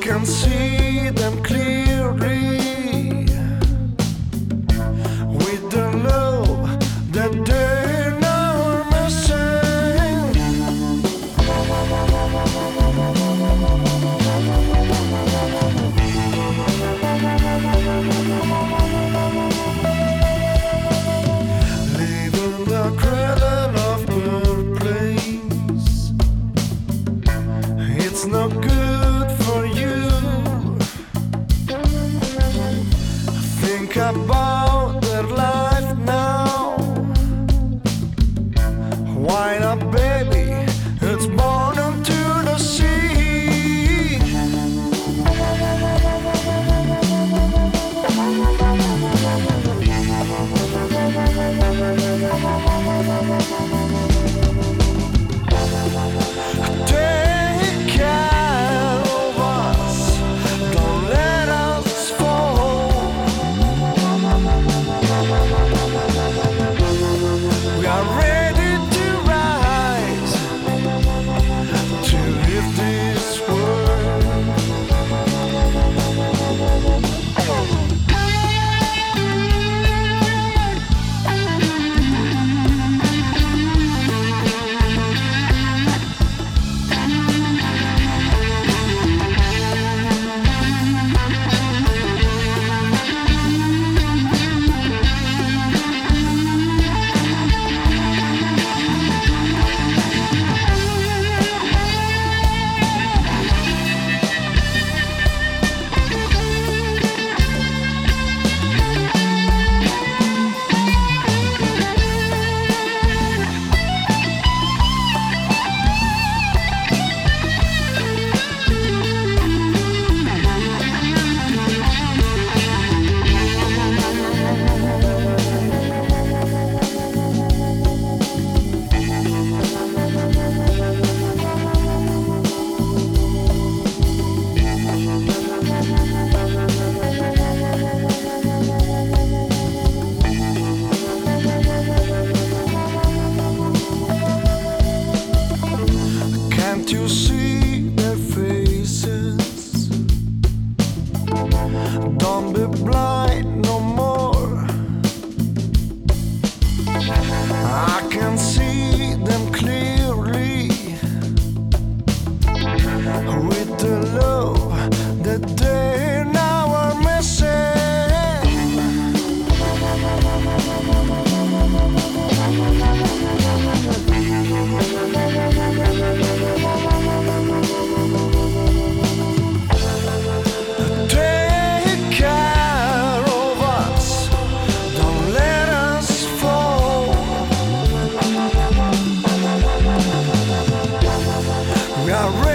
can see them clearly with the love that they now are missing. Leaving the cradle of birthplace, it's not good for you. Think about their life now. Why not, baby? It's born into the sea. Take care of us, don't let us fall. We are ready to rise to live this world. Can't you see their faces? Don't be blind no more. I can see them clearly with the love that they now are missing. Take care of us, don't let us fall. We are